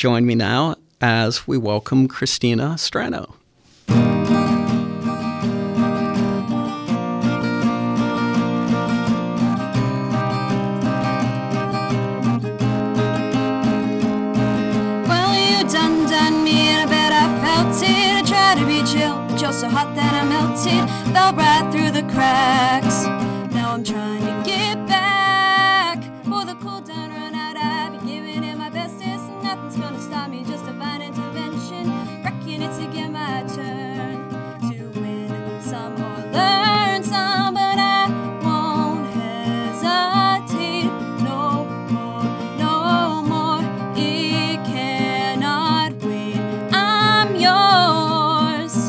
Join me now as we welcome Christina Strano. So hot that I melted, fell right through the cracks. Now I'm trying to get back. For the cool down run out, I've been giving it my bestest. Nothing's gonna stop me, just divine intervention. Reckon it's again my turn to win some or learn some, but I won't hesitate no more, no more. It cannot wait. I'm yours.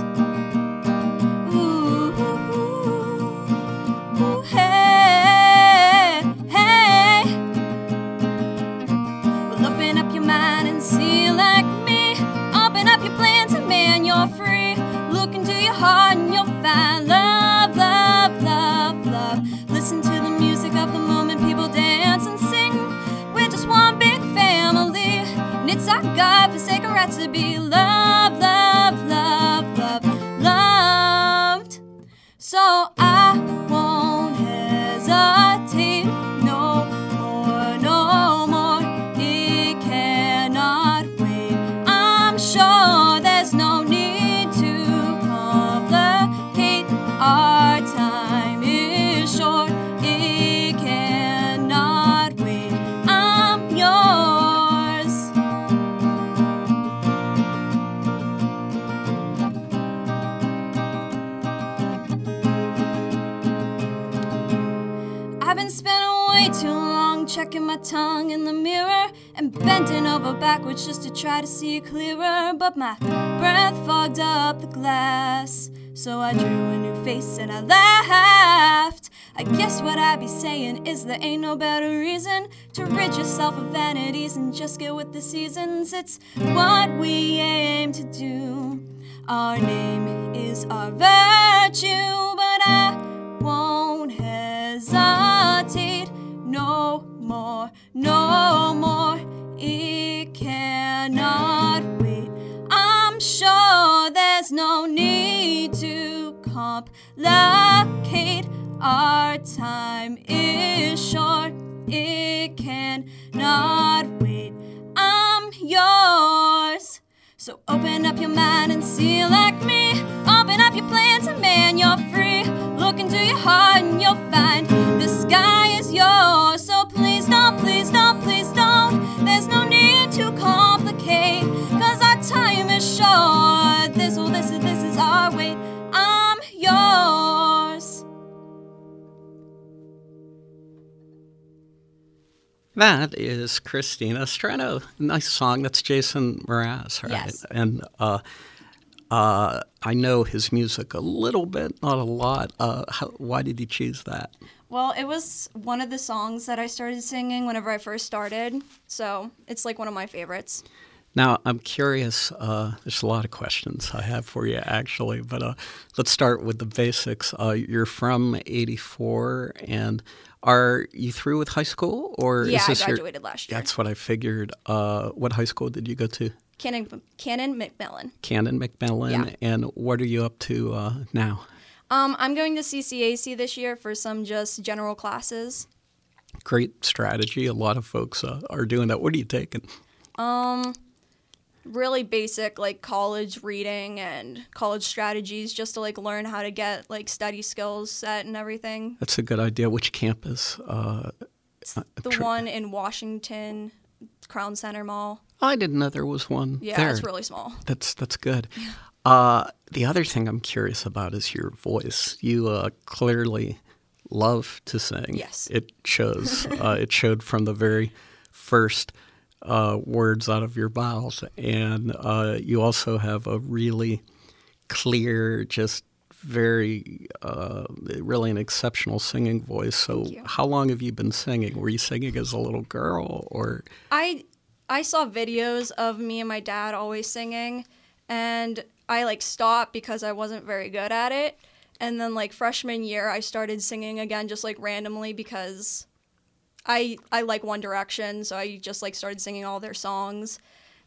Heart and you'll find love, love, love, love. Listen to the music of the moment, people dance and sing. We're just one big family, and it's our God-forsaken right to be loved, loved, loved, loved, loved. So I won't hesitate no more, no more. It cannot wait. I'm sure there's no need to our time is short, it cannot wait. I'm yours. I've been spending way too long checking my tongue in the mirror and bending over backwards just to try to see it clearer, but my breath fogged up the glass. So I drew a new face and I laughed. I guess what I'd be saying is there ain't no better reason to rid yourself of vanities and just get with the seasons. It's what we aim to do. Our name is our virtue, but I won't hesitate no more, no more. It cannot wait. I'm sure there's no need to complicate. Our time is short, it cannot wait. I'm yours. So open up your mind and see like me. Open up your plans and man, you're free. Look into your heart and you'll find the sky is yours. So please don't, please don't, please don't. There's no need to complicate, 'cause our time is short. This is our wait. I'm yours. That is Christina Strano. Nice song. That's Jason Mraz, right? Yes. And I know his music a little bit, not a lot. Why did you choose that? Well, it was one of the songs that I started singing whenever I first started, so it's like one of my favorites. Now, I'm curious. There's a lot of questions I have for you, actually, but let's start with the basics. You're from '84, and are you through with high school? Or Yeah, is this I graduated last year. That's what I figured. What high school did you go to? Cannon McMillan. Cannon McMillan. Yeah. And what are you up to now? I'm going to CCAC this year for some just general classes. Great strategy. A lot of folks are doing that. What are you taking? Really basic, like college reading and college strategies, just to like learn how to get like study skills set and everything. That's a good idea. Which campus? The one in Washington, Crown Center Mall. I didn't know there was one Yeah, there. it's really small. That's good. The other thing I'm curious about is your voice. You clearly love to sing. Yes. It shows. It showed from the very first words out of your mouth. And you also have a really clear, just very, really an exceptional singing voice. So how long have you been singing? Were you singing as a little girl or? I saw videos of me and my dad always singing, and I like stopped because I wasn't very good at it. And then like freshman year, I started singing again just like randomly because I like One Direction, so I just like started singing all their songs.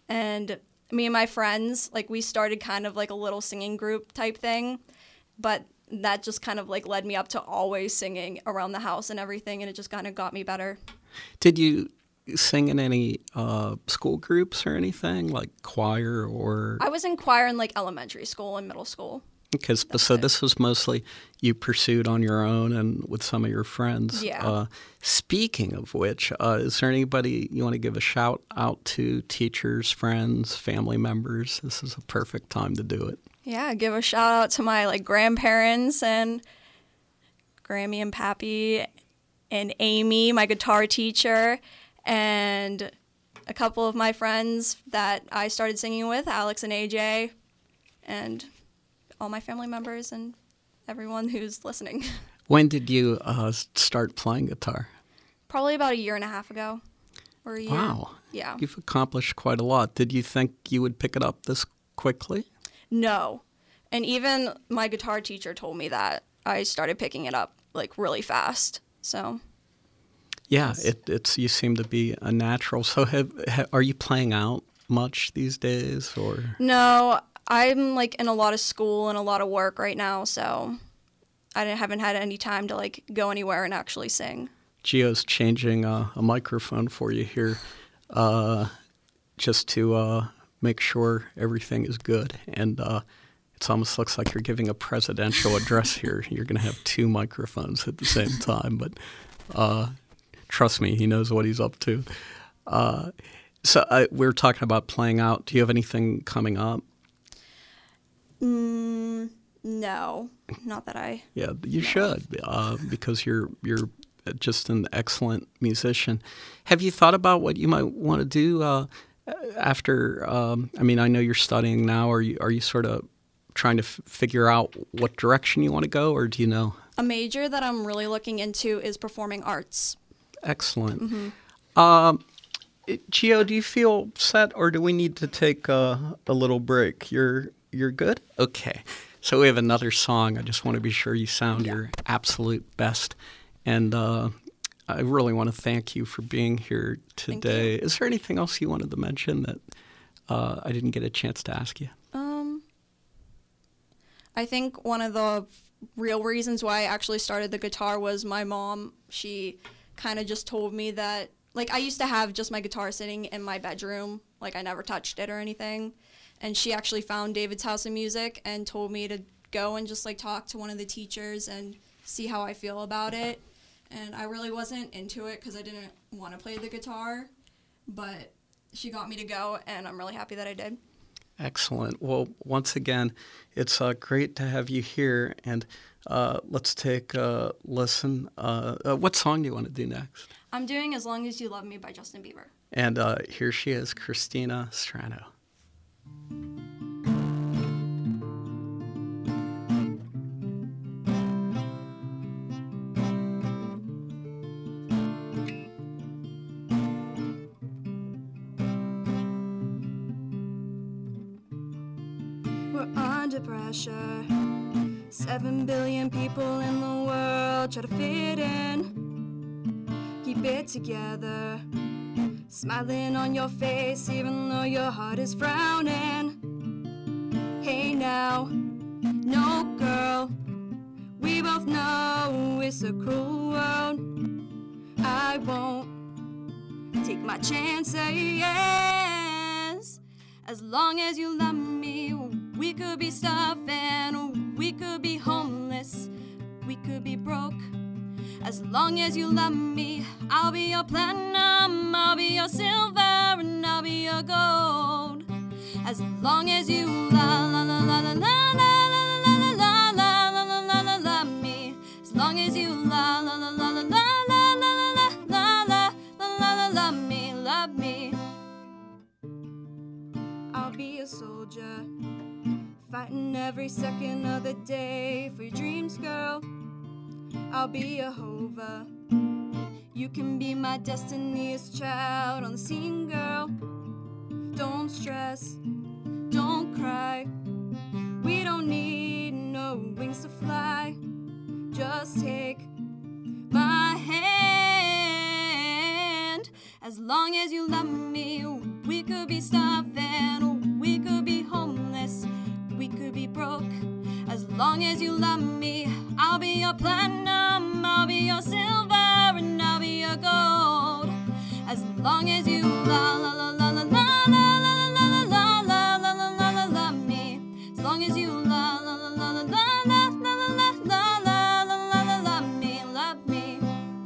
And me and my friends, like, we started kind of like a little singing group type thing, but that just kind of like led me up to always singing around the house and everything, and it just kind of got me better. Did you sing in any school groups or anything, like choir or? I was in choir in like elementary school and middle school. So this was mostly you pursued on your own and with some of your friends. Yeah. Speaking of which, is there anybody you want to give a shout out to, teachers, friends, family members? This is a perfect time to do it. Yeah, give a shout out to my like grandparents and Grammy and Pappy and Amy, my guitar teacher, and a couple of my friends that I started singing with, Alex and AJ, and all my family members and everyone who's listening. When did you start playing guitar? Probably about a year and a half ago, or a year. Wow. Yeah. You've accomplished quite a lot. Did you think you would pick it up this quickly? No. And even my guitar teacher told me that I started picking it up like really fast. So. Yeah, it's you seem to be a natural. So are you playing out much these days, or? No, I'm like in a lot of school and a lot of work right now, so I haven't had any time to like go anywhere and actually sing. Gio's changing a microphone for you here, just to make sure everything is good. And it almost looks like you're giving a presidential address here. You're going to have two microphones at the same time, but trust me, he knows what he's up to. So we were talking about playing out. Do you have anything coming up? No, not that I. Yeah, you should, because you're just an excellent musician. Have you thought about what you might want to do after? I mean, I know you're studying now. Are you sort of trying to figure out what direction you want to go, or do you know? A major that I'm really looking into is performing arts. Excellent. Mm-hmm. Gio, do you feel set, or do we need to take a little break? You're good? Okay. So we have another song. I just want to be sure you sound your absolute best. And I really want to thank you for being here today. Is there anything else you wanted to mention that I didn't get a chance to ask you? I think one of the real reasons why I actually started the guitar was my mom. She kind of just told me that, like, I used to have just my guitar sitting in my bedroom. Like, I never touched it or anything. And she actually found David's House of Music and told me to go and just, like, talk to one of the teachers and see how I feel about it. And I really wasn't into it because I didn't want to play the guitar. But she got me to go, and I'm really happy that I did. Excellent. Well, once again, it's great to have you here. And let's take a listen. What song do you want to do next? I'm doing As Long As You Love Me by Justin Bieber. And here she is, Christina Strano. We're under pressure. 7 billion people in the world try to fit in. Keep it together. Smiling on your face even though your heart is frowning. Hey now, no girl, we both know it's a cruel world. I won't take my chances. As long as you love me, we could be starving, we could be homeless, we could be broke. As long as you love me, I'll be your platinum, I'll be your silver, and I'll be your gold. As long as you la la la la la la la la la la la la la la love me. As long as you la la la la la la la la la la la la love me, love me. I'll be a soldier, fighting every second of the day for your dreams, girl. I'll be a hover. You can be my destiny's child on the scene, girl. Don't stress, don't cry. We don't need no wings to fly. Just take my hand. As long as you love me, we could be starving, we could be homeless, we could be broke. As long as you love me, I'll be your platinum, I'll be your silver, and I'll be your gold. As long as you la la la la la la la la la la la la la la love me. As long as you la la la la la la la la la la la la la love me, love me.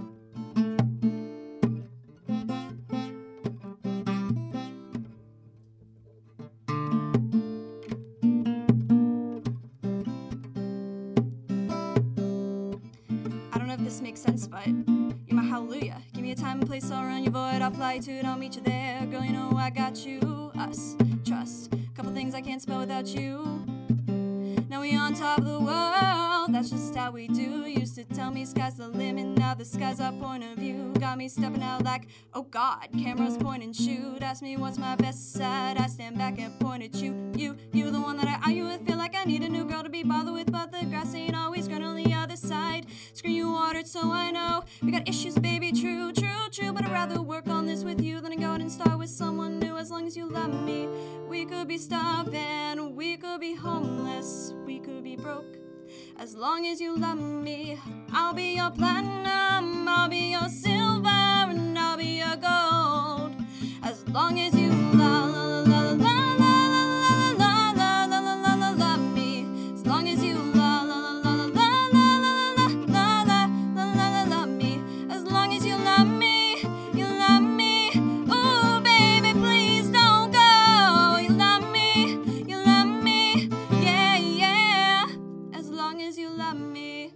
I don't know if this makes sense, but you're my hallelujah. Give me a time and place, I'll run your void, I'll fly to it, I'll meet you there. Girl, you know I got you, us, trust. Couple things I can't spell without you. Now we on top of the world, that's just how we do. Used to tell me sky's the limit, now the sky's our point of view. Got me stepping out like, oh God, cameras point and shoot. Ask me what's my best side, I stand back and point at you. You the one that I argue with, feel like I need a new girl to be bothered with. But the grass ain't always green on the other side. Screen you watered, so I know we got issues, baby, true. But I'd rather work on this with you than to go out and start with someone new. As long as you love me, we could be starving, we could be homeless, we could be broke. As long as you love me, I'll be your platinum, I'll be your silver, and I'll be your gold. As long as you la la la la la la la la la la la la love me. As long as you la la la la la la la la la la love me. As long as you love me, you love me. Ooh, baby, please don't go. You love me, yeah, yeah. As long as you love me.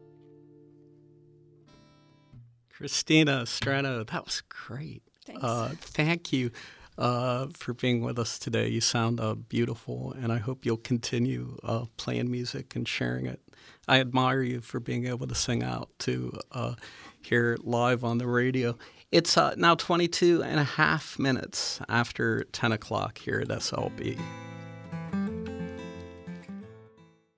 Christina Strano, that was great. Thanks. Thank you for being with us today. You sound beautiful, and I hope you'll continue playing music and sharing it. I admire you for being able to sing out to hear live on the radio. It's now 22 and a half minutes after 10 o'clock here at SLB.